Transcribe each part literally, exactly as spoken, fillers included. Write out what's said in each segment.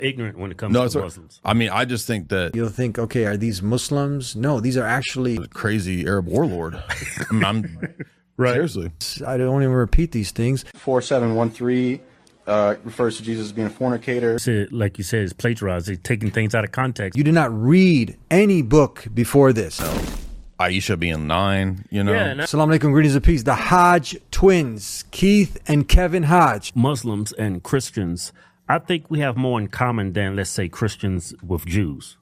ignorant when it comes No, to it's, Muslims. I mean, I just think that You'll think, okay, are these Muslims? No, these are actually, a crazy Arab warlord. I mean, I'm Right. seriously. I don't even repeat these things. four seven one three uh, refers to Jesus as being a fornicator. Said, like you said, it's plagiarized. They're taking things out of context. You did not read any book before this. Aisha being nine, you know. Yeah, and Assalamu alaikum, greetings of peace. The Hodge twins, Keith and Kevin Hodge. Muslims and Christians, I think we have more in common than, let's say, Christians with Jews.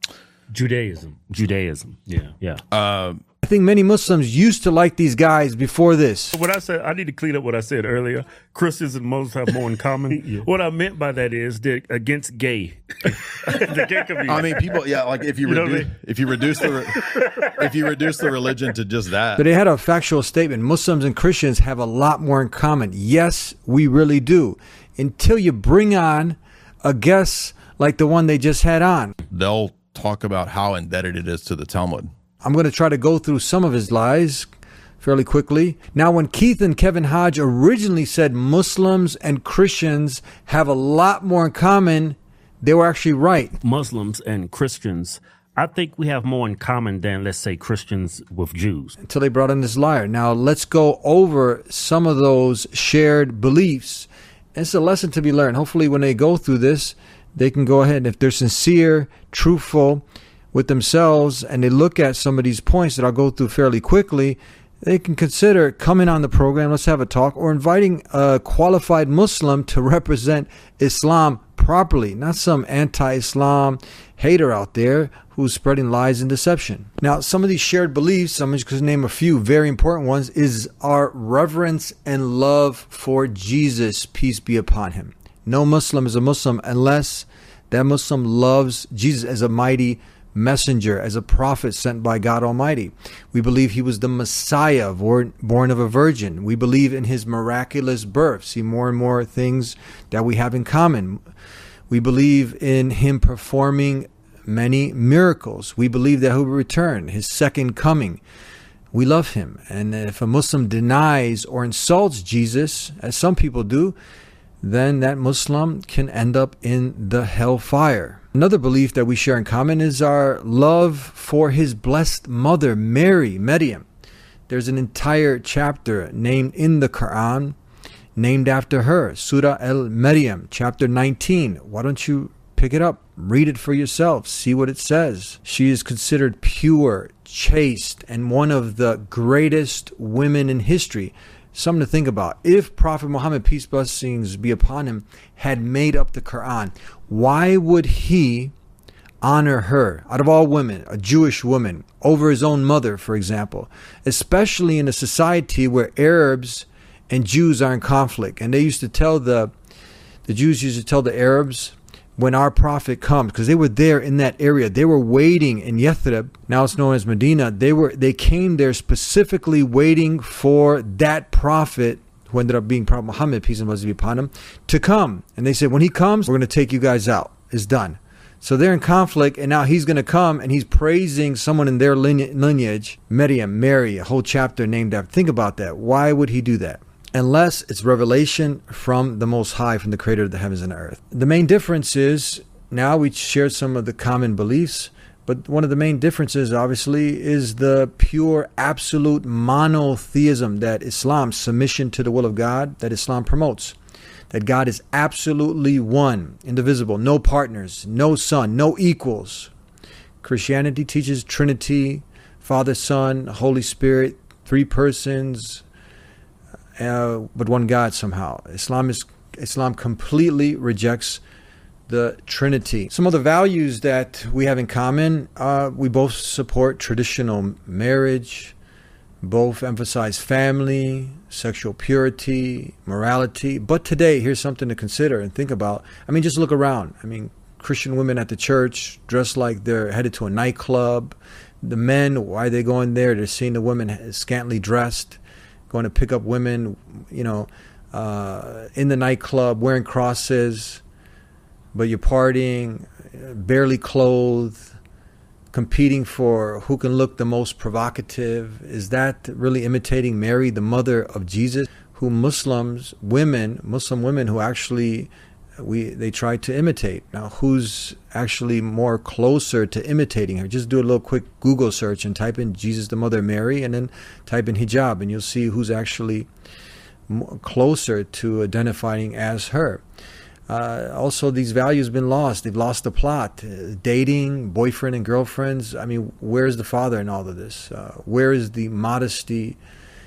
Judaism. Judaism. Yeah. Yeah. Uh, I think many Muslims used to like these guys before this. What I said, I need to clean up what I said earlier. Christians and Muslims have more in common. Yeah. What I meant by that is they're against gay. The gay community. I mean, people. Yeah, like if you, You know reduce, what I mean? if you reduce the re- if you reduce the religion to just that. But they had a factual statement. Muslims and Christians have a lot more in common. Yes, we really do. Until you bring on a guest like the one they just had on. They'll talk about how indebted it is to the Talmud. I'm going to try to go through some of his lies fairly quickly. Now, when Keith and Kevin Hodge originally said Muslims and Christians have a lot more in common, they were actually right. Muslims and Christians, I think we have more in common than, let's say, Christians with Jews. Until they brought in this liar. Now, let's go over some of those shared beliefs. It's a lesson to be learned. Hopefully, when they go through this, they can go ahead and if they're sincere, truthful with themselves, and they look at some of these points that I'll go through fairly quickly, they can consider coming on the program, let's have a talk, or inviting a qualified Muslim to represent Islam properly, not some anti-Islam hater out there who's spreading lies and deception. Now, some of these shared beliefs, I'm just going to name a few very important ones, is our reverence and love for Jesus, peace be upon him. No Muslim is a Muslim unless that Muslim loves Jesus as a mighty messenger, as a prophet sent by God Almighty. We believe he was the Messiah, born, born of a virgin. We believe in his miraculous birth. See more and more things that we have in common. We believe in him performing many miracles. We believe that he will return, his second coming. We love him. And if a Muslim denies or insults Jesus, as some people do, then that Muslim can end up in the hellfire. Another belief that we share in common is our love for his blessed mother, Mary, Maryam. There's an entire chapter named in the Quran, named after her, Surah Al-Maryam, chapter nineteen. Why don't you pick it up, read it for yourself, see what it says. She is considered pure, chaste, and one of the greatest women in history. Something to think about. If Prophet Muhammad, peace blessings be upon him, had made up the Quran, why would he honor her, out of all women, a Jewish woman, over his own mother, for example, especially in a society where Arabs and Jews are in conflict? And they used to tell the, the Jews used to tell the Arabs, when our prophet comes, because they were there in that area, they were waiting in Yathrib, now it's known as Medina. They were they came there specifically waiting for that prophet, who ended up being Prophet Muhammad, peace and blessings be upon him, to come. And they said, when he comes, we're going to take you guys out. It's done. So they're in conflict, and now he's going to come, and he's praising someone in their lineage, Maryam, Mary, a whole chapter named after. Think about that. Why would he do that? Unless it's revelation from the Most High, from the Creator of the heavens and the earth. The main difference is, now we shared some of the common beliefs, but one of the main differences, obviously, is the pure, absolute monotheism that Islam, submission to the will of God, that Islam promotes. That God is absolutely one, indivisible, no partners, no son, no equals. Christianity teaches Trinity, Father, Son, Holy Spirit, three persons, Uh, but one God somehow. Islam is Islam completely rejects the Trinity. Some other values that we have in common, uh, we both support traditional marriage, both emphasize family, sexual purity, morality. But today, here's something to consider and think about. I mean, just look around. I mean, Christian women at the church dressed like they're headed to a nightclub. The men, why are they going there? They're seeing the women scantily dressed, going to pick up women, you know, uh, in the nightclub, wearing crosses, but you're partying, barely clothed, competing for who can look the most provocative. Is that really imitating Mary, the mother of Jesus, who Muslims, women, Muslim women who actually we they try to imitate. Now, who's actually more closer to imitating her? Just do a little quick Google search and type in Jesus the Mother Mary, and then type in hijab, and you'll see who's actually more closer to identifying as her. Uh, also, these values have been lost. They've lost the plot. Uh, dating, boyfriend and girlfriends. I mean, where's the father in all of this? Uh, where is the modesty?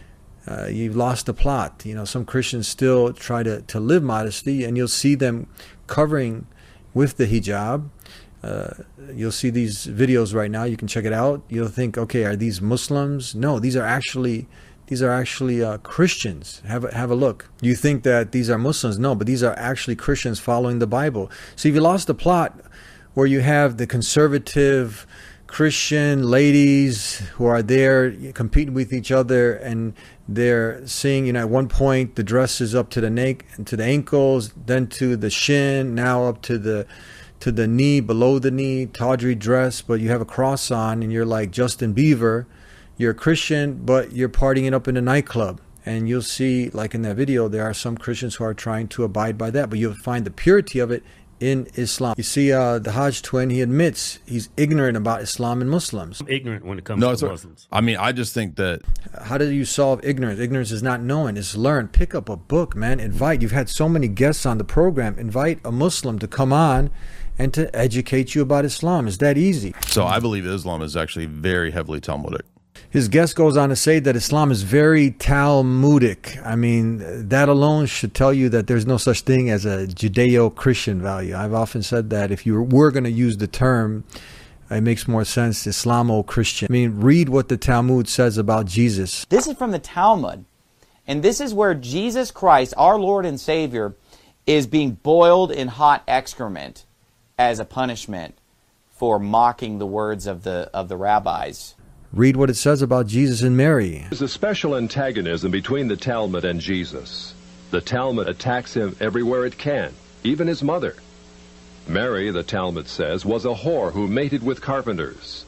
Uh, you've lost the plot. You know, some Christians still try to, to live modesty, and you'll see them covering with the hijab. Uh, you'll see these videos right now. You can check it out. You'll think, okay, are these Muslims? No, these are actually these are actually uh, Christians. Have a, have a look. You think that these are Muslims? No, but these are actually Christians following the Bible. So if you lost the plot, where you have the conservative Christian ladies who are there competing with each other, and they're seeing, you know, at one point the dress is up to the neck, to the ankles, then to the shin, now up to the to the knee, below the knee, tawdry dress, but you have a cross on, and you're like Justin Bieber. You're a Christian, but you're partying it up in a nightclub. And you'll see, like in that video, there are some Christians who are trying to abide by that, but you'll find the purity of it in Islam. You see, uh, the Hajj twin, he admits he's ignorant about Islam and Muslims. I'm ignorant when it comes No, to it's Muslims. I mean, I just think that How do you solve ignorance? Ignorance is not knowing, it's learn. Pick up a book, man. Invite. You've had so many guests on the program. Invite a Muslim to come on and to educate you about Islam. It's that easy. so I believe Islam is actually very heavily Talmudic. His guest goes on to say that Islam is very Talmudic. I mean, that alone should tell you that there's no such thing as a Judeo-Christian value. I've often said that if you were going to use the term, it makes more sense, Islamo-Christian. I mean, read what the Talmud says about Jesus. This is from the Talmud, and this is where Jesus Christ, our Lord and Savior, is being boiled in hot excrement as a punishment for mocking the words of the of the rabbis. Read what it says about Jesus and Mary. There's a special antagonism between the Talmud and Jesus. The Talmud attacks him everywhere it can, even his mother. Mary, the Talmud says, was a whore who mated with carpenters.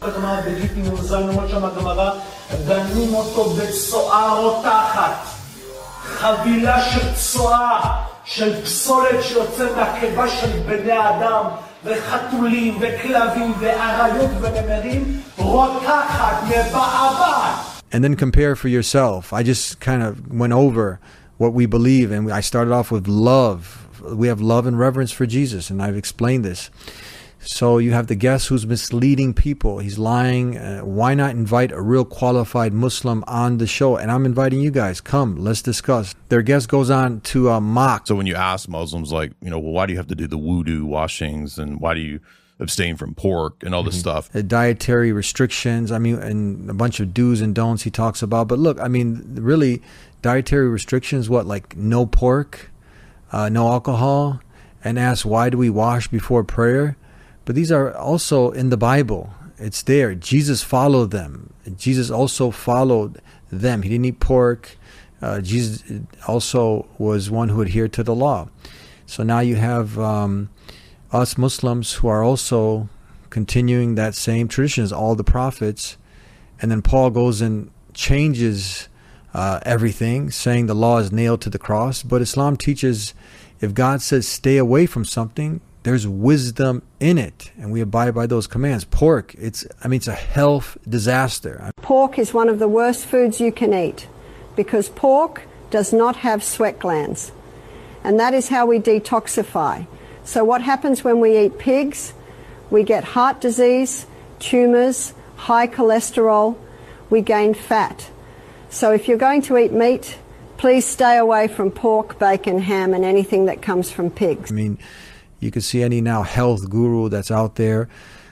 וחתולים וכלבים ואריות ונמרים רותחת מבעבעת. And then compare for yourself. I just kind of went over what we believe, and I started off with love. We have love and reverence for Jesus, and I've explained this. So you have the guest who's misleading people. He's lying. Uh, why not invite a real qualified Muslim on the show? And I'm inviting you guys. Come, let's discuss. Their guest goes on to uh, mock. So when you ask Muslims, like, you know, well, why do you have to do the wudu washings, and why do you abstain from pork and all this Mm-hmm. stuff? Uh, dietary restrictions, I mean, and a bunch of do's and don'ts he talks about. But look, I mean, really, dietary restrictions, what, like no pork, uh, no alcohol, and ask, why do we wash before prayer? But these are also in the Bible. It's there. Jesus followed them. Jesus also followed them. He didn't eat pork. Uh, Jesus also was one who adhered to the law. So now you have um, us Muslims who are also continuing that same tradition as all the prophets. And then Paul goes and changes uh, everything, saying the law is nailed to the cross. But Islam teaches if God says stay away from something, there's wisdom in it, and we abide by those commands. Pork, it's I mean, it's a health disaster. Pork is one of the worst foods you can eat because pork does not have sweat glands, and that is how we detoxify. So what happens when we eat pigs? We get heart disease, tumors, high cholesterol, we gain fat. So if you're going to eat meat, please stay away from pork, bacon, ham, and anything that comes from pigs. I mean, you can see any now health guru that's out there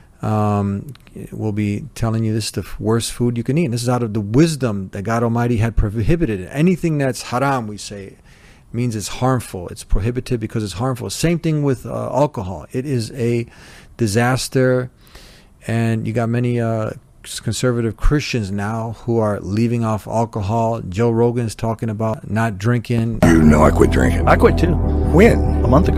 um, will be telling you this is the worst food you can eat. And this is out of the wisdom that God Almighty had prohibited. Anything that's haram, we say, means it's harmful. It's prohibited because it's harmful. Same thing with uh, alcohol. It is a disaster. And you got many uh, conservative Christians now who are leaving off alcohol. Joe Rogan's talking about not drinking. You know I quit drinking. I quit too. When? A month ago.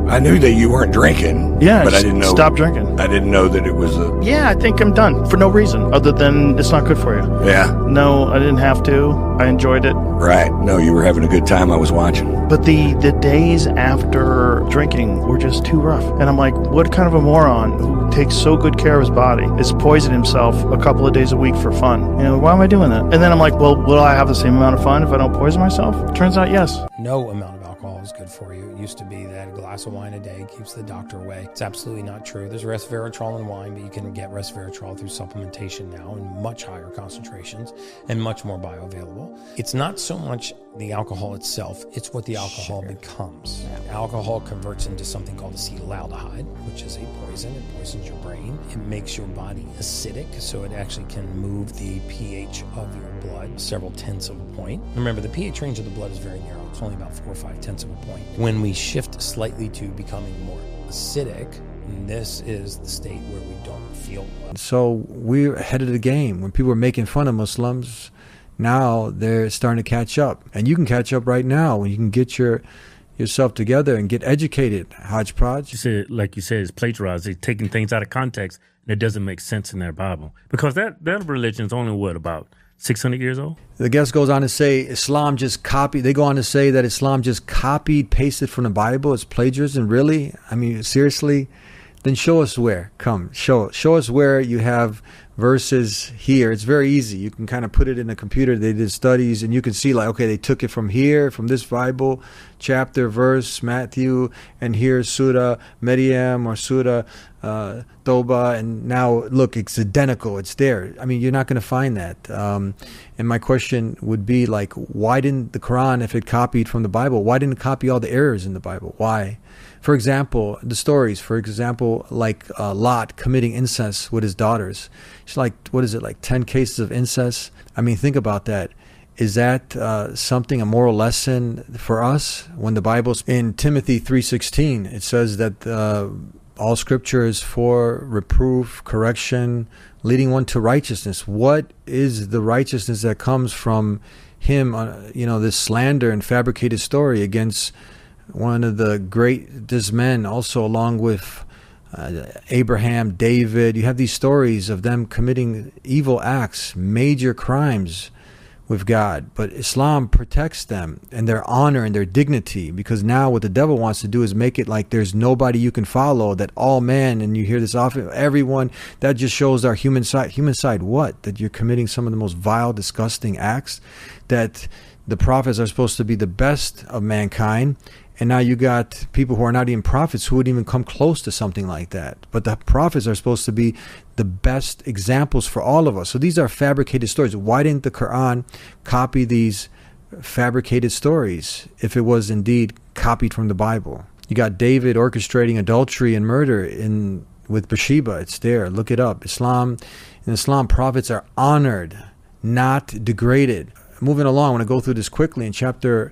I knew that you weren't drinking. Yeah, but I didn't know. Stop drinking. I didn't know that it was a. Yeah, I think I'm done for no reason other than it's not good for you. Yeah. No, I didn't have to. I enjoyed it. Right. No, you were having a good time. I was watching. But the, the days after drinking were just too rough. And I'm like, what kind of a moron who takes so good care of his body is poisoning himself a couple of days a week for fun? You know, why am I doing that? And then I'm like, well, will I have the same amount of fun if I don't poison myself? Turns out, yes. No amount of alcohol is good for you. It used to be that a glass of wine a day keeps the doctor away. It's absolutely not true. There's resveratrol in wine, but you can get resveratrol through supplementation now in much higher concentrations and much more bioavailable. It's not so much the alcohol itself, it's what the alcohol Sugar. becomes. Yeah. Alcohol converts into something called acetaldehyde, which is a poison. It poisons your brain. It makes your body acidic, so it actually can move the pH of your blood several tenths of a point. Remember, the pH range of the blood is very narrow. It's only about four or five tenths of a point. When we shift slightly to becoming more acidic, this is the state where we don't feel well. So we're ahead of the game. When people are making fun of Muslims, now they're starting to catch up. And you can catch up right now when you can get your yourself together and get educated, hodgepodge. You said, like you said, it's plagiarized. They're taking things out of context and it doesn't make sense in their Bible. Because that, that religion is only, what, about six hundred years old? The guest goes on to say Islam just copied. They go on to say that Islam just copied, pasted from the Bible. It's plagiarism, really? I mean, seriously? Then show us where. Come, show show us where you have verses here. It's very easy. You can kind of put it in a computer. They did studies, and you can see, like, okay, they took it from here, from this Bible chapter, verse, Matthew, and here's Surah Maryam or Surah uh, Toba, and now, look, it's identical. It's there. I mean, you're not going to find that. Um, and my question would be, like, why didn't the Quran, if it copied from the Bible, why didn't it copy all the errors in the Bible? Why? For example, the stories, for example, like uh, Lot committing incest with his daughters. It's like, what is it, like ten cases of incest? I mean, think about that. Is that uh, something, a moral lesson for us? When the Bible's in Timothy three sixteen, it says that uh, all scripture is for reproof, correction, leading one to righteousness. What is the righteousness that comes from him, uh, you know, this slander and fabricated story against one of the greatest men, also along with uh, Abraham, David? You have these stories of them committing evil acts, major crimes with God. But Islam protects them and their honor and their dignity, because now what the devil wants to do is make it like there's nobody you can follow, that all men, and you hear this often, everyone, that just shows our human side. Human side what? That you're committing some of the most vile, disgusting acts, that the prophets are supposed to be the best of mankind. And now you got people who are not even prophets who wouldn't even come close to something like that. But the prophets are supposed to be the best examples for all of us. So these are fabricated stories. Why didn't the Quran copy these fabricated stories if it was indeed copied from the Bible? You got David orchestrating adultery and murder in with Bathsheba. It's there. Look it up. Islam, in Islam, prophets are honored, not degraded. Moving along, I want to go through this quickly. In chapter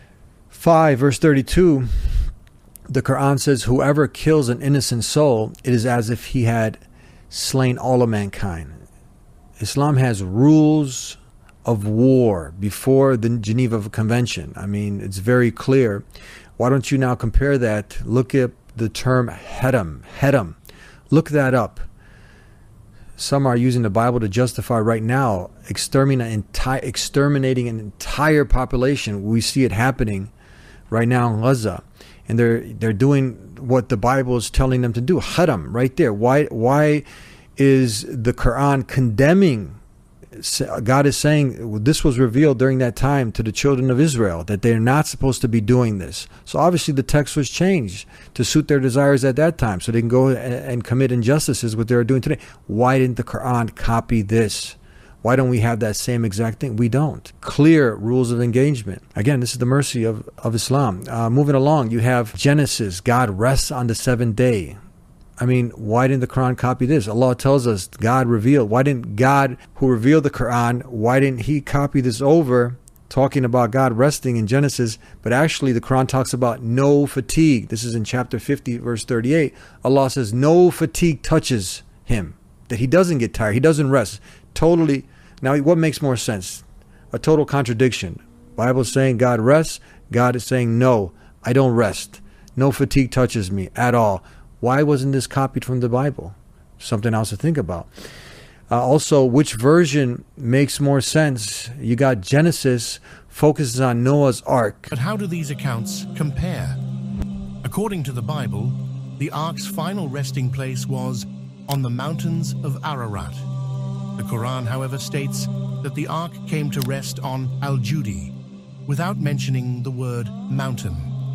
five, verse thirty-two, the Quran says, whoever kills an innocent soul, it is as if he had slain all of mankind. Islam has rules of war before the Geneva Convention. I mean, it's very clear. Why don't you now compare that? Look at the term hedam. Hedam. Look that up. Some are using the Bible to justify right now exterminating an entire, exterminating an entire population. We see it happening right now in Gaza, and they're they're doing what the Bible is telling them to do. Haram, right there. Why why is the Quran condemning? God is saying this was revealed during that time to the children of Israel, that they're not supposed to be doing this. So obviously the text was changed to suit their desires at that time, so they can go and commit injustices, what they're doing today. Why didn't the Quran copy this? Why don't we have that same exact thing? We don't. Clear rules of engagement. Again, this is the mercy of, of Islam. Uh, moving along, you have Genesis. God rests on the seventh day. I mean, why didn't the Quran copy this? Allah tells us God revealed. Why didn't God, who revealed the Quran, why didn't he copy this over, talking about God resting in Genesis? But actually, the Quran talks about no fatigue. This is in chapter fifty, verse thirty-eight. Allah says no fatigue touches him, that he doesn't get tired. He doesn't rest. Totally. Now, what makes more sense? A total contradiction. Bible is saying God rests. God is saying, no, I don't rest. no fatigue touches me at all. Why wasn't this copied from the Bible? Something else to think about. Uh, also, which version makes more sense? You got Genesis focuses on Noah's Ark. But how do these accounts compare? According to the Bible, the Ark's final resting place was on the mountains of Ararat. The Quran, however, states that the Ark came to rest on Al-Judi, without mentioning the word mountain.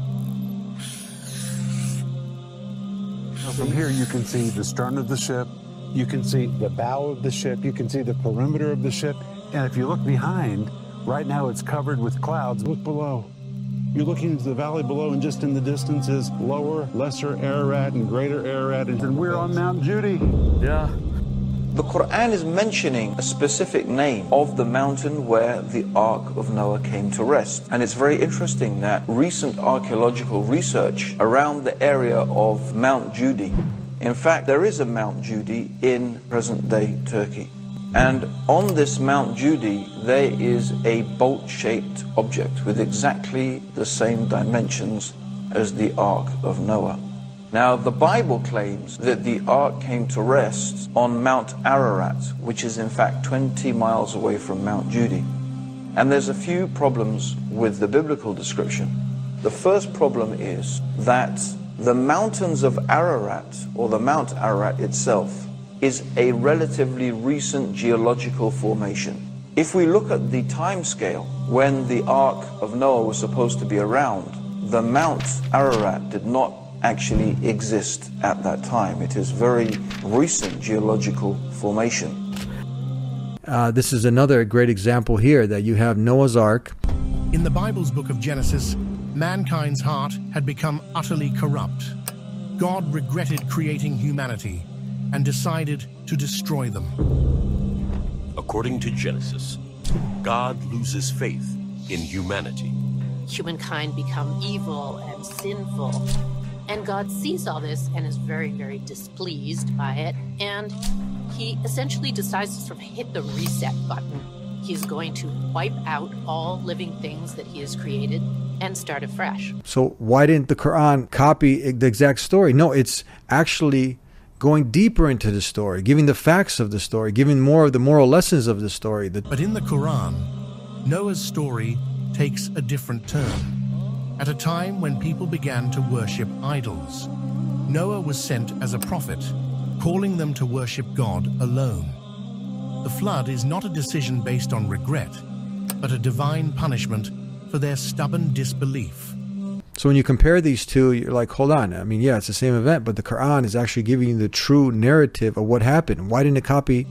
From here you can see the stern of the ship, you can see the bow of the ship, you can see the perimeter of the ship, and if you look behind, right now it's covered with clouds. Look below. You're looking into the valley below, and just in the distance is lower, lesser Ararat and greater Ararat, and we're on Mount Judi. Yeah. The Quran is mentioning a specific name of the mountain where the Ark of Noah came to rest. And it's very interesting that recent archaeological research around the area of Mount Judi, in fact, there is a Mount Judi in present-day Turkey. And on this Mount Judi, there is a bolt-shaped object with exactly the same dimensions as the Ark of Noah. Now, the Bible claims that the Ark came to rest on Mount Ararat, which is in fact twenty miles away from Mount Judi. And there's a few problems with the biblical description. The first problem is that the mountains of Ararat, or the Mount Ararat itself, is a relatively recent geological formation. If we look at the time scale when the Ark of Noah was supposed to be around, the Mount Ararat did not actually exist at that time. It is very recent geological formation. Uh, this is another great example here that you have Noah's Ark. In the Bible's book of Genesis, mankind's heart had become utterly corrupt. God regretted creating humanity and decided to destroy them. According to Genesis, God loses faith in humanity. Humankind become evil and sinful. And God sees all this and is very, very displeased by it. And he essentially decides to sort of hit the reset button. He's going to wipe out all living things that he has created and start afresh. So why didn't the Quran copy the exact story? No, it's actually going deeper into the story, giving the facts of the story, giving more of the moral lessons of the story. But in the Quran, Noah's story takes a different turn. At a time when people began to worship idols, Noah was sent as a prophet, calling them to worship God alone. The flood is not a decision based on regret, but a divine punishment for their stubborn disbelief. So when you compare these two, you're like, hold on. I mean, yeah, it's the same event, but the Quran is actually giving you the true narrative of what happened. Why didn't it copy?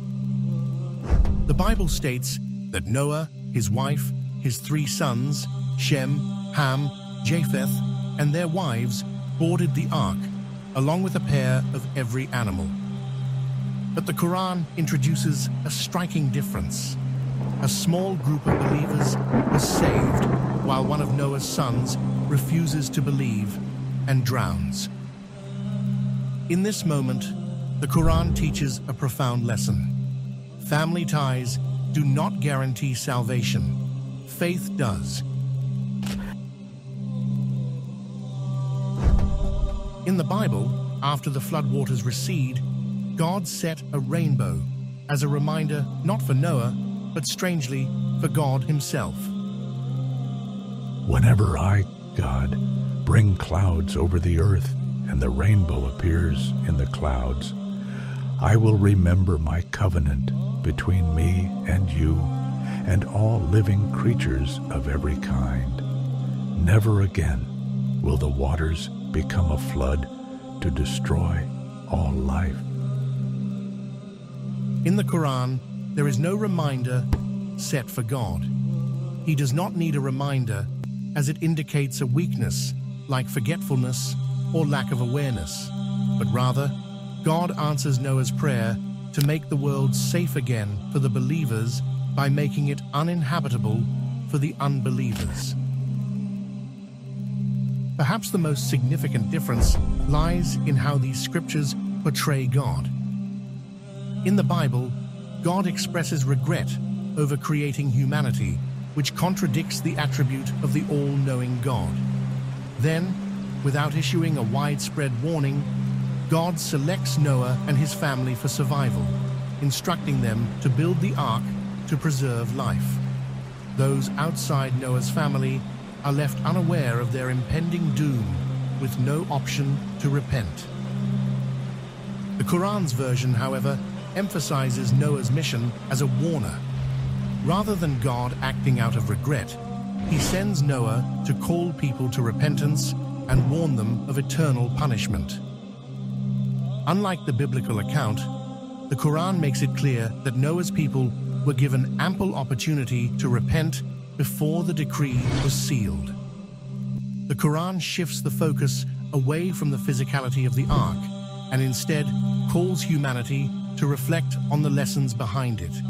The Bible states that Noah, his wife, his three sons, Shem, Ham, Japheth, and their wives boarded the ark, along with a pair of every animal. But the Quran introduces a striking difference. A small group of believers was saved, while one of Noah's sons refuses to believe and drowns. In this moment, the Quran teaches a profound lesson. Family ties do not guarantee salvation. Faith does. In the Bible, after the floodwaters recede, God set a rainbow as a reminder not for Noah, but strangely for God himself. Whenever I, God, bring clouds over the earth and the rainbow appears in the clouds, I will remember my covenant between me and you and all living creatures of every kind. Never again will the waters become a flood to destroy all life. In the Quran, there is no reminder set for God. He does not need a reminder, as it indicates a weakness like forgetfulness or lack of awareness, but rather, God answers Noah's prayer to make the world safe again for the believers by making it uninhabitable for the unbelievers. Perhaps the most significant difference lies in how these scriptures portray God. In the Bible, God expresses regret over creating humanity, which contradicts the attribute of the all-knowing God. Then, without issuing a widespread warning, God selects Noah and his family for survival, instructing them to build the ark to preserve life. Those outside Noah's family are left unaware of their impending doom, with no option to repent. The Quran's version, however, emphasizes Noah's mission as a warner. Rather than God acting out of regret, he sends Noah to call people to repentance and warn them of eternal punishment. Unlike the biblical account, the Quran makes it clear that Noah's people were given ample opportunity to repent before the decree was sealed. The Quran shifts the focus away from the physicality of the ark and instead calls humanity to reflect on the lessons behind it.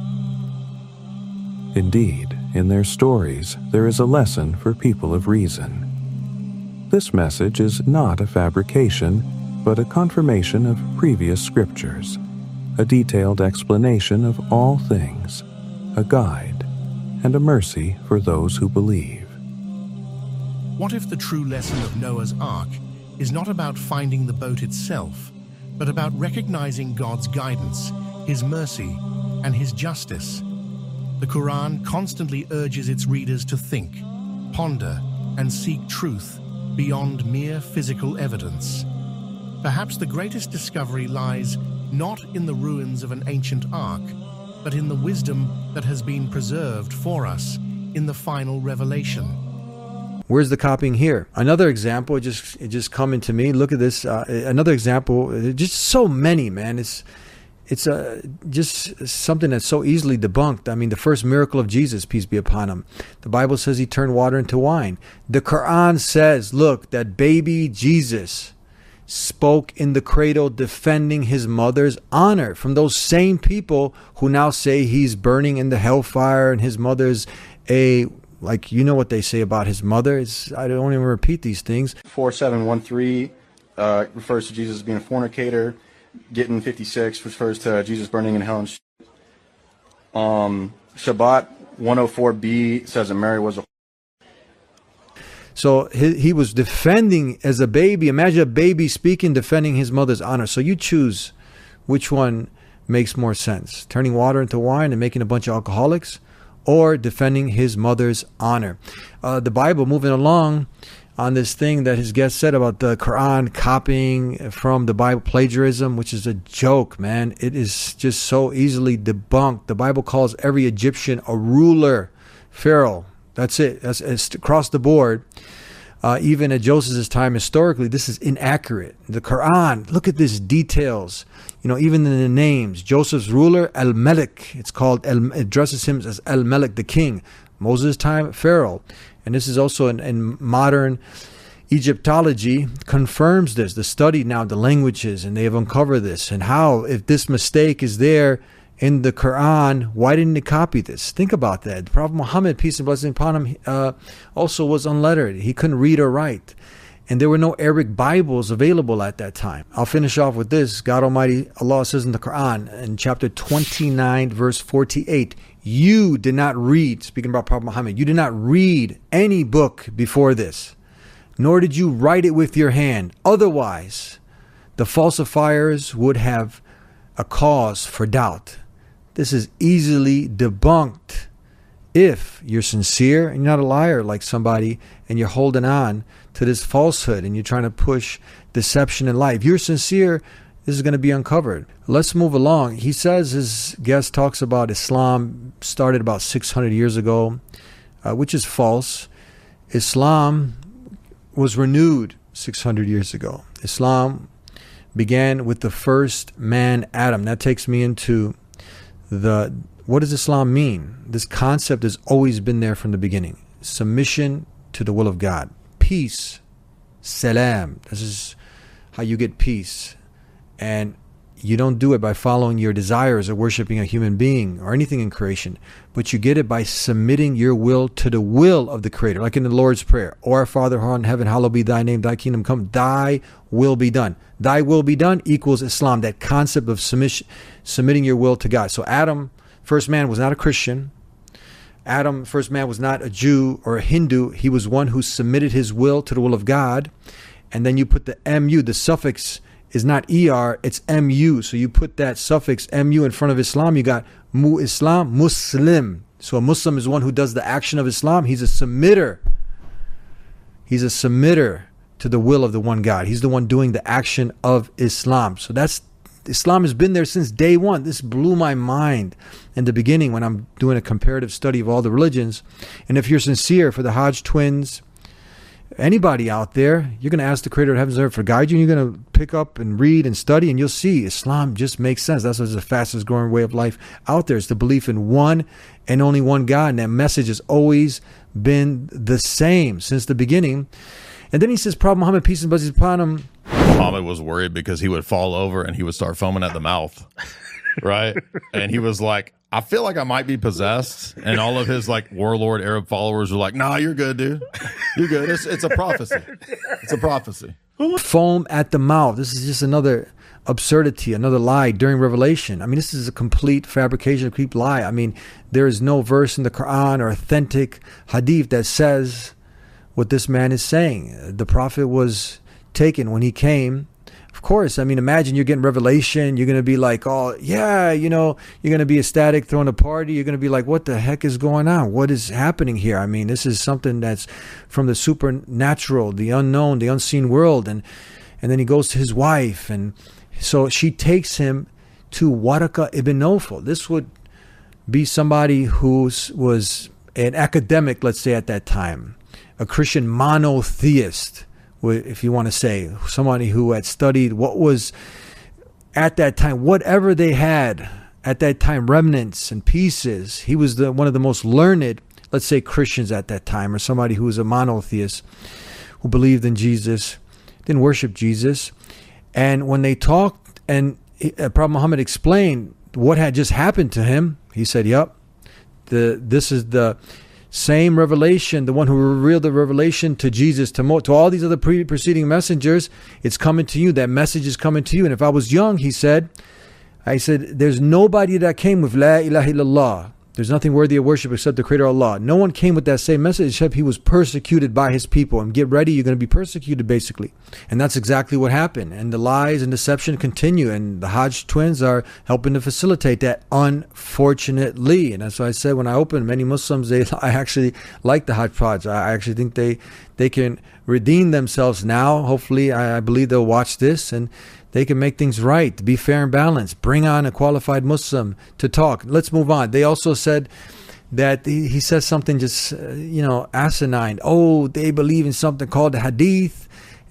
Indeed, in their stories, there is a lesson for people of reason. This message is not a fabrication, but a confirmation of previous scriptures, a detailed explanation of all things, a guide, and a mercy for those who believe. What if the true lesson of Noah's Ark is not about finding the boat itself, but about recognizing God's guidance, His mercy, and His justice? The Quran constantly urges its readers to think, ponder, and seek truth beyond mere physical evidence. Perhaps the greatest discovery lies not in the ruins of an ancient ark, but in the wisdom that has been preserved for us in the final revelation. Where's the copying here? Another example, it just it just coming to me. Look at this. Uh, another example. Just so many, man. It's it's uh, just something that's so easily debunked. I mean, the first miracle of Jesus, peace be upon him. The Bible says he turned water into wine. The Quran says, look, that baby Jesus spoke in the cradle defending his mother's honor from those same people who now say he's burning in the hellfire and his mother's a, like, you know what they say about his mother. It's, I don't even repeat these things. four seven one three uh, refers to Jesus as being a fornicator. Gittin fifty-six refers to Jesus burning in hell and shit. Um, Shabbat one oh four b says that Mary was a So he, he was defending as a baby. Imagine a baby speaking, defending his mother's honor. So you choose which one makes more sense. Turning water into wine and making a bunch of alcoholics, or defending his mother's honor. Uh, the Bible, moving along on this thing that his guest said about the Quran copying from the Bible, plagiarism, which is a joke, man. It is just so easily debunked. The Bible calls every Egyptian a ruler, Pharaoh. That's it. That's it's across the board. Uh, even at Joseph's time, historically, this is inaccurate. The Quran, look at these details. You know, even in the names, Joseph's ruler, Al-Malik. It's called, El, it addresses him as Al-Malik, the king. Moses' time, Pharaoh. And this is also in, in modern Egyptology, confirms this. The study now, the languages, and they have uncovered this. And how, if this mistake is there in the Quran, why didn't they copy this? Think about that. The Prophet Muhammad, peace and blessing upon him, uh, also was unlettered. He couldn't read or write. And there were no Arabic Bibles available at that time. I'll finish off with this. God Almighty, Allah says in the Quran, in chapter twenty-nine, verse forty-eight, you did not read, speaking about Prophet Muhammad, you did not read any book before this, nor did you write it with your hand. Otherwise, the falsifiers would have a cause for doubt. This is easily debunked if you're sincere and you're not a liar like somebody and you're holding on to this falsehood and you're trying to push deception in life. If you're sincere, this is going to be uncovered. Let's move along. He says his guest talks about Islam started about six hundred years ago, uh, which is false. Islam was renewed six hundred years ago. Islam began with the first man, Adam. That takes me into the, what does Islam mean? This concept has always been there from the beginning. Submission to the will of God. Peace. Salam. This is how you get peace. And you don't do it by following your desires or worshiping a human being or anything in creation, but you get it by submitting your will to the will of the Creator, like in the Lord's Prayer. O our Father who art in heaven, hallowed be thy name, thy kingdom come, thy will be done. Thy will be done equals Islam, that concept of submission, submitting your will to God. So Adam, first man, was not a Christian. Adam, first man, was not a Jew or a Hindu. He was one who submitted his will to the will of God. and then you put the mu, the suffix is not er, it's mu. So you put that suffix mu in front of Islam, you got mu Islam, Muslim. So a Muslim is one who does the action of Islam. He's a submitter. He's a submitter to the will of the one God. He's the one doing the action of Islam. So that's, Islam has been there since day one. This blew my mind in the beginning when I'm doing a comparative study of all the religions. And if you're sincere for the Hodge twins, anybody out there, you're going to ask the Creator of heavens and earth for guide you, and you're going to pick up and read and study, and you'll see Islam just makes sense. That's what's the fastest growing way of life out there. It's the belief in one and only one God. And that message has always been the same since the beginning. And then he says, Prophet Muhammad, peace and blessings upon him. Muhammad was worried because he would fall over and he would start foaming at the mouth, right? And he was like, I feel like I might be possessed. And all of his like warlord Arab followers were like, nah, you're good, dude. You're good. It's, it's a prophecy. It's a prophecy. Foam at the mouth. This is just another absurdity, another lie during Revelation. I mean, this is a complete fabrication, a complete lie. I mean, there is no verse in the Quran or authentic hadith that says what this man is saying. The prophet was taken when he came. Of course, I mean, imagine you're getting revelation. You're going to be like, oh, yeah, you know, you're going to be ecstatic, throwing a party. You're going to be like, what the heck is going on? What is happening here? I mean, this is something that's from the supernatural, the unknown, the unseen world. And and then he goes to his wife. And so she takes him to Waraka ibn Nawfal. This would be somebody who was an academic, let's say, at that time, a Christian monotheist, if you want to say, somebody who had studied what was at that time, whatever they had at that time, remnants and pieces. He was the one of the most learned, let's say, Christians at that time, or somebody who was a monotheist, who believed in Jesus, didn't worship Jesus. And when they talked, and uh, Prophet Muhammad explained what had just happened to him, he said, yep, the this is the same revelation, the one who revealed the revelation to Jesus, to, Mo, to all these other pre- preceding messengers. It's coming to you. That message is coming to you. And if I was young, he said, I said, there's nobody that came with La ilaha illallah. There's nothing worthy of worship except the Creator Allah. No one came with that same message except he was persecuted by his people. And get ready, you're going to be persecuted, basically. And that's exactly what happened. And the lies and deception continue. And the Hodge twins are helping to facilitate that, unfortunately. And that's why I said when I opened, many Muslims, they I actually like the Hodgepodge. I actually think they, they can redeem themselves now. Hopefully, I, I believe they'll watch this and they can make things right, be fair and balanced, bring on a qualified Muslim to talk. Let's move on. They also said that he, he says something just, uh, you know, asinine. Oh, they believe in something called the hadith,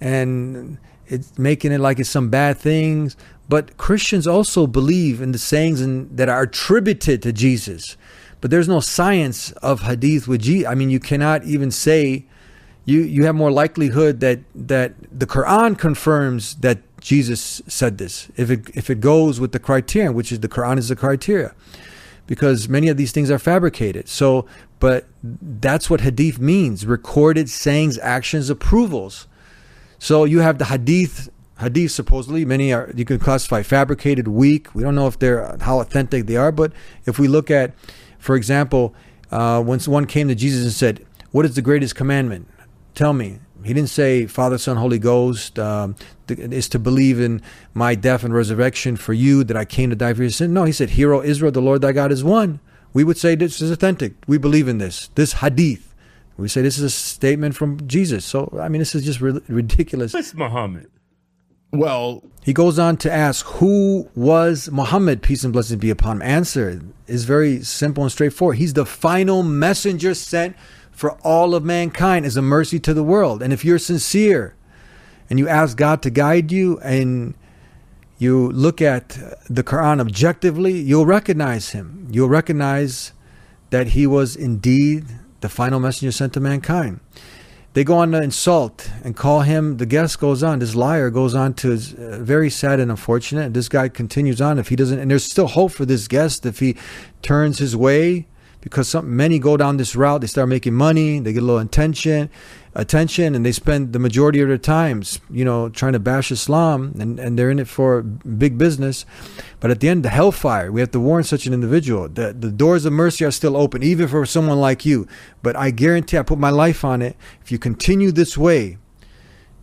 and it's making it like it's some bad things. But Christians also believe in the sayings in, that are attributed to Jesus. But there's no science of hadith with Jesus. I mean, you cannot even say, you, you have more likelihood that, that the Quran confirms that Jesus said this, if it if it goes with the criterion, which is the Quran is the criteria, because many of these things are fabricated. So, but that's what hadith means: recorded sayings, actions, approvals. So you have the hadith. Hadith supposedly many are you can classify fabricated, weak. We don't know if they're how authentic they are, but if we look at, for example, uh, when someone came to Jesus and said, "What is the greatest commandment? Tell me." He didn't say Father, Son, Holy Ghost um, is to believe in my death and resurrection for you, that I came to die for your sin. No, he said, Hear, O Israel, the Lord thy God is one. We would say this is authentic. We believe in this. This hadith. We say this is a statement from Jesus. So, I mean, this is just ri- ridiculous. It's Muhammad. Well, he goes on to ask, who was Muhammad? Peace and blessings be upon him. Answer is very simple and straightforward. He's the final messenger sent for all of mankind as a mercy to the world. And if you're sincere and you ask God to guide you and you look at the Quran objectively, you'll recognize him. You'll recognize that he was indeed the final messenger sent to mankind. They go on to insult and call him, the guest goes on, this liar goes on to, uh, very sad and unfortunate. This guy continues on if he doesn't, and there's still hope for this guest if he turns his way. Because some, many go down this route, they start making money, they get a little attention, attention, and they spend the majority of their times, you know, trying to bash Islam, and, and they're in it for big business. But at the end, the hellfire, we have to warn such an individual. The, the doors of mercy are still open, even for someone like you. But I guarantee, I put my life on it, if you continue this way,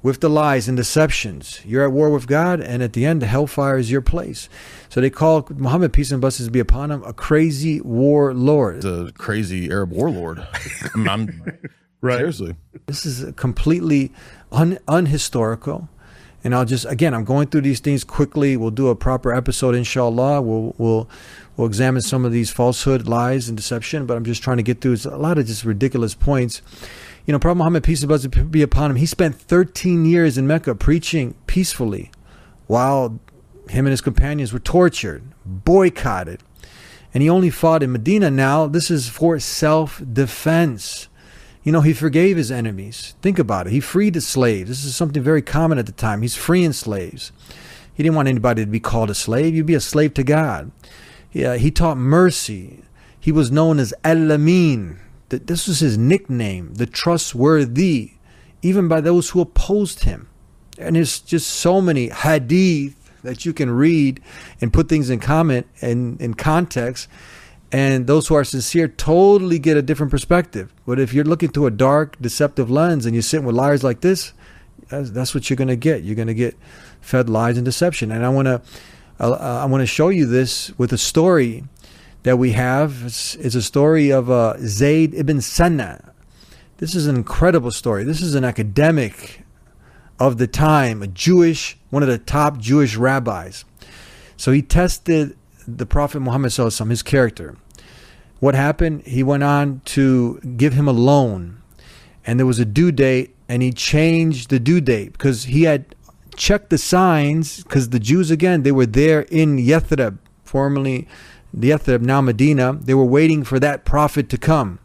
with the lies and deceptions. You're at war with God, and at the end, the hellfire is your place. So they call Muhammad, peace and blessings be upon him, a crazy warlord. The crazy Arab warlord. I'm, I'm right. Seriously. This is completely un, unhistorical. And I'll just, again, I'm going through these things quickly. We'll do a proper episode, inshallah. We'll, we'll, we'll examine some of these falsehood, lies, and deception. But I'm just trying to get through a lot of just ridiculous points. You know, Prophet Muhammad, peace and blessings be upon him, he spent thirteen years in Mecca preaching peacefully while him and his companions were tortured, boycotted. And he only fought in Medina now. This is for self-defense. You know, he forgave his enemies. Think about it. He freed the slaves. This is something very common at the time. He's freeing slaves. He didn't want anybody to be called a slave. You'd be a slave to God. Yeah, he taught mercy. He was known as Al-Amin. This was his nickname, the trustworthy, even by those who opposed him. And there's just so many hadith that you can read and put things in comment and in context. And those who are sincere totally get a different perspective. But if you're looking through a dark, deceptive lens and you're sitting with liars like this, that's, that's what you're going to get. You're going to get fed lies and deception. And I want to uh, I want to show you this with a story that we have. It's, it's a story of uh, Zayd ibn Sanna. This is an incredible story. This is an academic of the time, a Jewish, one of the top Jewish rabbis. So he tested the Prophet Muhammad sallallahu alaihi wasallam, his character. What happened? He went on to give him a loan, and there was a due date, and he changed the due date because he had checked the signs, because the Jews, again, they were there in Yathrib, formerly Yathrib, now Medina. They were waiting for that prophet to come.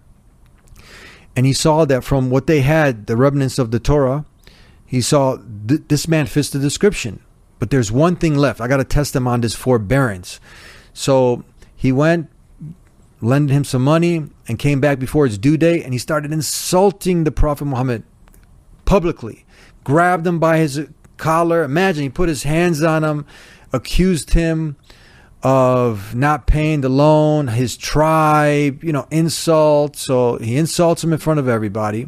And he saw that from what they had, the remnants of the Torah, he saw th- this man fits the description. But there's one thing left. I got to test him on this forbearance. So he went, lended him some money, and came back before his due date, and he started insulting the Prophet Muhammad publicly. Grabbed him by his collar. Imagine, he put his hands on him, accused him of not paying the loan, his tribe, you know, insult. So he insults him in front of everybody.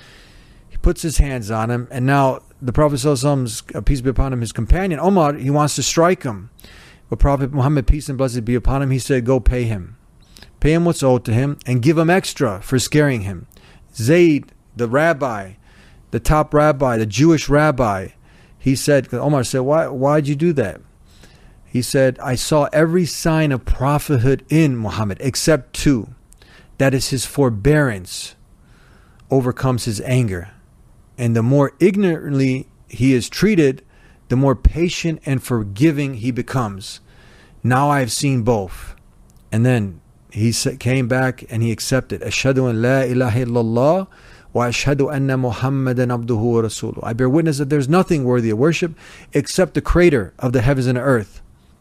He puts his hands on him, and now the Prophet Sallallahu Alaihi Wasallam, peace be upon him, his companion, Omar, he wants to strike him. But Prophet Muhammad, peace and blessings be upon him, he said, go pay him. Pay him what's owed to him, and give him extra for scaring him. Zayd, the rabbi, the top rabbi, the Jewish rabbi, he said, Omar said, why, why'd you do that? He said, I saw every sign of prophethood in Muhammad except two. That is, his forbearance overcomes his anger. And the more ignorantly he is treated, the more patient and forgiving he becomes. Now I have seen both. And then he came back and he accepted. Ashhadu an la ilaha illallah wa ashhadu anna Muhammadan abduhu wa rasuluh. I bear witness that there's nothing worthy of worship except the creator of the heavens and the earth.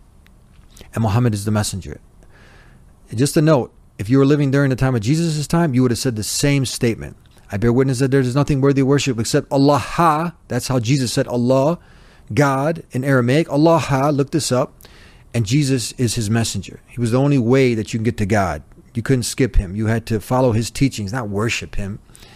And Muhammad is the messenger. Just a note, if you were living during the time of Jesus' time, you would have said the same statement. I bear witness that there is nothing worthy of worship except Allah. That's how Jesus said Allah, God in Aramaic. Allah, look this up. And Jesus is his messenger. He was the only way that you can get to God. You couldn't skip him. You had to follow his teachings, not worship him.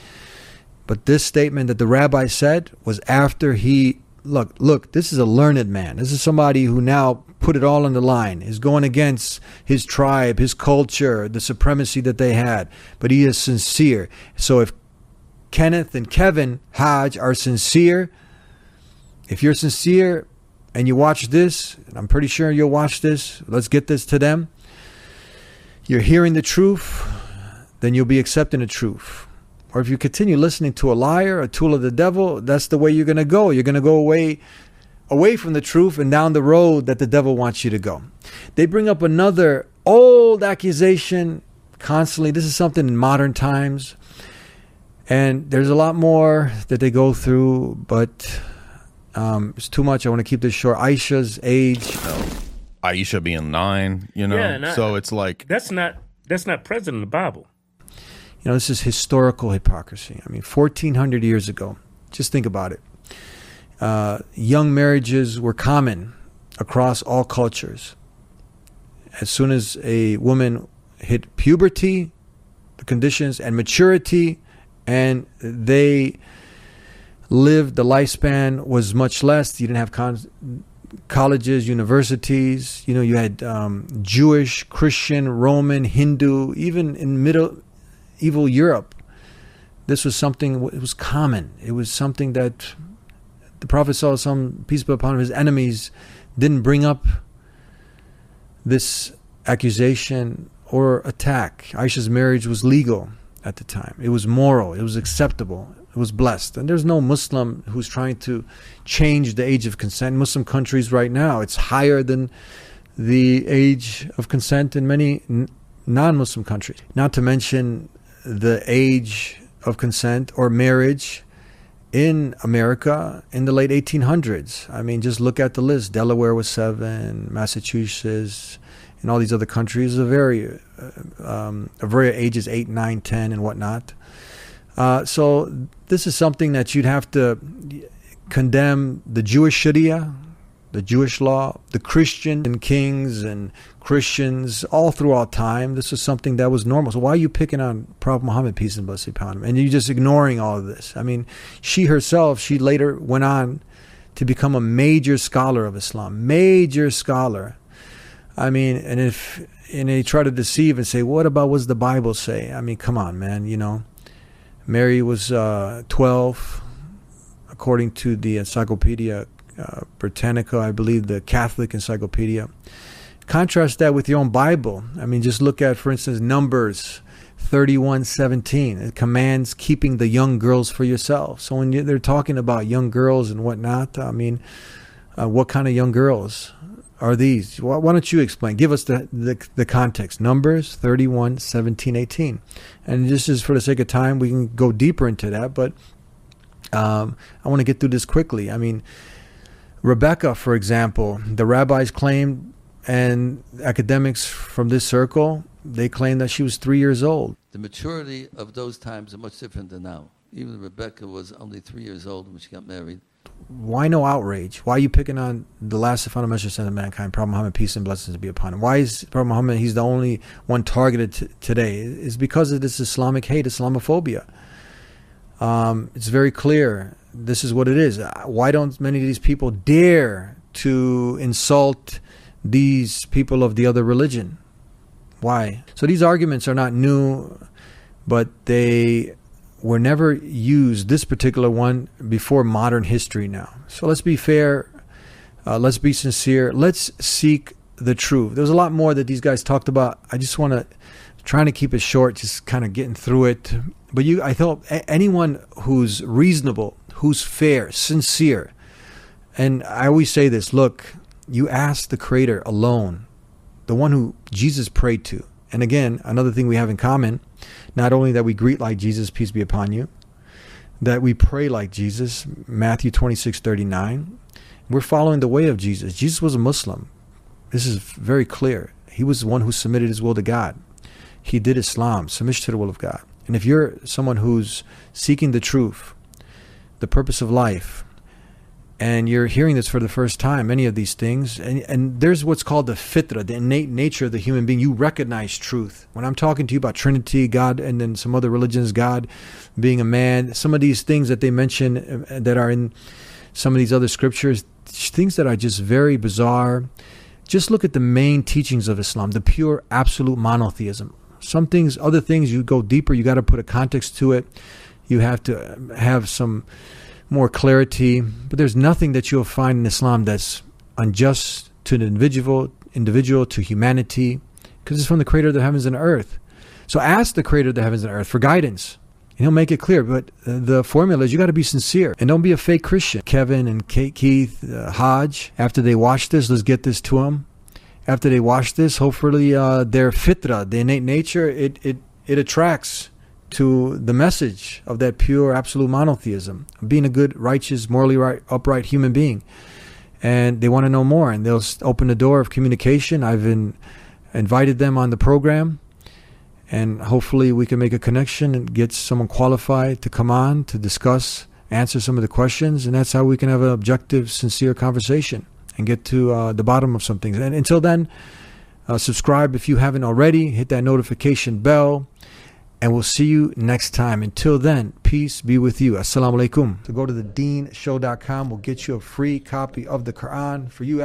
But this statement that the rabbi said was after he, look, look, this is a learned man. This is somebody who now put it all on the line, is going against his tribe, his culture, the supremacy that they had. But he is sincere. So if Kenneth and Kevin Hodge are sincere, if you're sincere and you watch this, and I'm pretty sure you'll watch this, let's get this to them. You're hearing the truth, then you'll be accepting the truth. Or if you continue listening to a liar, a tool of the devil, that's the way you're going to go. You're going to go away away from the truth and down the road that the devil wants you to go. They bring up another old accusation constantly. This is something in modern times. And there's a lot more that they go through, but um, it's too much. I want to keep this short. Aisha's age. Aisha being nine, you know? Yeah, so it's like... That's not, that's not present in the Bible. You know, this is historical hypocrisy. I mean, fourteen hundred years ago. Just think about it. Uh, young marriages were common across all cultures. As soon as a woman hit puberty, the conditions, and maturity, and they lived, the lifespan was much less. You didn't have con- colleges, universities. You know, you had um, Jewish, Christian, Roman, Hindu, even in middle evil Europe. This was something, it was common. It was something that the Prophet saw some peace be upon him, his enemies didn't bring up this accusation or attack. Aisha's marriage was legal at the time. It was moral. It was acceptable. It was blessed. And there's no Muslim who's trying to change the age of consent. In Muslim countries right now, it's higher than the age of consent in many n- non-Muslim countries. Not to mention the age of consent or marriage in America in the late eighteen hundreds. I mean, just look at the list. Delaware was seven, Massachusetts, and all these other countries are very, uh, um, are very ages eight, nine, ten, and whatnot. Uh, so this is something that you'd have to condemn the Jewish Sharia, the Jewish law, the Christian kings and Christians all throughout time. This was something that was normal. So why are you picking on Prophet Muhammad, peace and blessing upon him? And you're just ignoring all of this. I mean, she herself, she later went on to become a major scholar of Islam, major scholar. I mean, and if and they try to deceive and say, what about what's the Bible say? I mean, come on, man, you know. Mary was uh, twelve, according to the Encyclopedia uh, Britannica, I believe, the Catholic Encyclopedia. Contrast that with your own Bible. I mean, just look at, for instance, Numbers thirty-one seventeen. It commands keeping the young girls for yourself. So when you, they're talking about young girls and whatnot, I mean, uh, what kind of young girls are these? Why, why don't you explain? Give us the, the the context. Numbers thirty-one seventeen eighteen. And just as for the sake of time, we can go deeper into that. But um, I want to get through this quickly. I mean, Rebecca, for example, the rabbis claimed, and academics from this circle, they claim that she was three years old. The maturity of those times are much different than now. Even Rebecca was only three years old when she got married. Why no outrage? Why are you picking on the last and final message sent to mankind, Prophet Muhammad, peace and blessings be upon him? Why is Prophet Muhammad, he's the only one targeted t- today? It's because of this Islamic hate, Islamophobia. Um, it's very clear. This is what it is. Why don't many of these people dare to insult these people of the other religion? Why? So these arguments are not new, but they were never used, this particular one, before modern history now. So let's be fair. Uh, let's be sincere. Let's seek the truth. There's a lot more that these guys talked about. I just want to, trying to keep it short, just kind of getting through it. But you, I thought anyone who's reasonable, who's fair, sincere, and I always say this, look, you ask the Creator alone, the one who Jesus prayed to. And again, another thing we have in common, not only that we greet like Jesus, peace be upon you, that we pray like Jesus, Matthew twenty-six thirty-nine. We're following the way of Jesus. Jesus was a Muslim. This is very clear. He was the one who submitted his will to God. He did Islam, submission to the will of God. And if you're someone who's seeking the truth, the purpose of life, and you're hearing this for the first time, many of these things, and, and there's what's called the fitra, the innate nature of the human being. You recognize truth. When I'm talking to you about Trinity, God, and then some other religions, God being a man, some of these things that they mention that are in some of these other scriptures, things that are just very bizarre. Just look at the main teachings of Islam, the pure absolute monotheism. Some things, other things, you go deeper, you got to put a context to it. You have to have some more clarity, but there's nothing that you'll find in Islam that's unjust to the individual, individual to humanity, because it's from the Creator of the heavens and earth. So ask the Creator of the heavens and earth for guidance, and He'll make it clear. But uh, the formula is you got to be sincere and don't be a fake Christian. Kevin and Kate, Keith, uh, Hodge, after they watch this, let's get this to them. After they watch this, hopefully uh, their fitra, the innate nature, it it it attracts to the message of that pure absolute monotheism, being a good, righteous, morally right, upright human being. And they want to know more, and they'll open the door of communication. I've in, invited them on the program, and hopefully we can make a connection and get someone qualified to come on to discuss, answer some of the questions, and that's how we can have an objective, sincere conversation and get to uh, the bottom of some things. And until then, uh, subscribe if you haven't already. Hit that notification bell. And we'll see you next time. Until then, peace be with you. Assalamu alaikum. So go to the dean show dot com. We'll get you a free copy of the Quran for you.